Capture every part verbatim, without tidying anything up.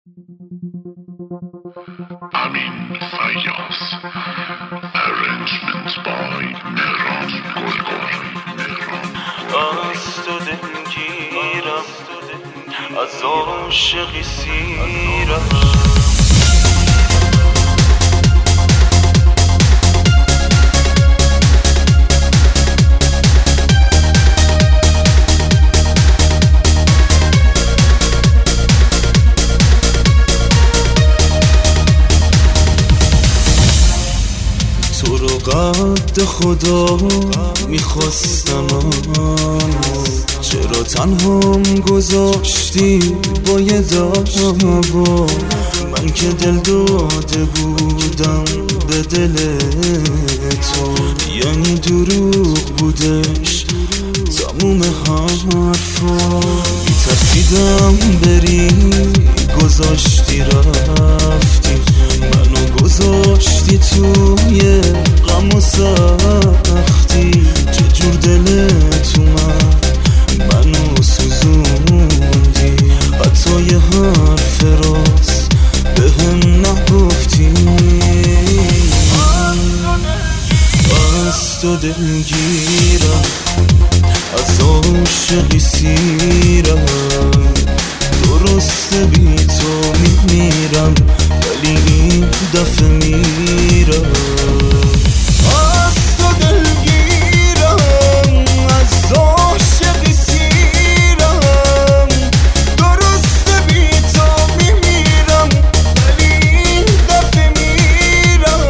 Amin Faiyaz. Arrangement by Mehran Golgor. از تو دلگیرم، از عاشقی سیرم. تو رو قد خدا میخواستم، چرا تنهام گذاشتی با یه دعوا؟ من که دل داده بودم به دل تو، یعنی دروغ بودش تموم حرفا. میترسیدم بری، گذاشتی رفتی، منو گذاشتی توی غم و سختی. چجور دلت اومد منو سوزوندی، حتی یه حرف راست بهم نگفتی. از تو دلگیرم، از عاشقی سیرم. درسته بی تو میمیرم، ولی این دفعه میرم. از تو دلگیرم، از عاشقی سیرم. درسته بی تو میمیرم، ولی این دفعه میرم.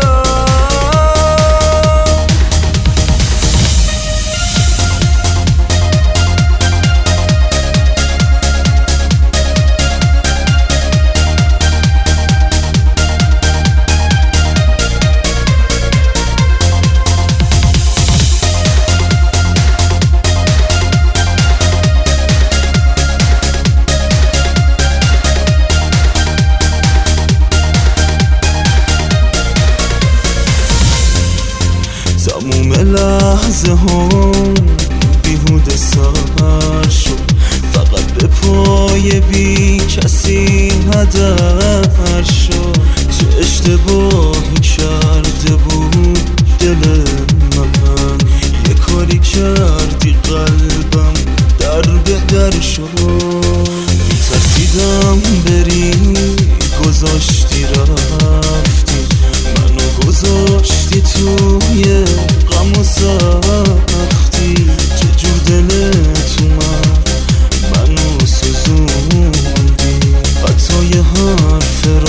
تموم لحظه هم بیهوده سر شد، فقط به پای بی کسی هدر شد. چه اشتباهی کرده بود دل من، یه کاری کردی قلبم در به در شد. میترسیدم بری، گذاشتی رفتی، منو گذاشتی توی غم و سختی. چجور دلت اومد منو سوزوندی، حتی یه حرف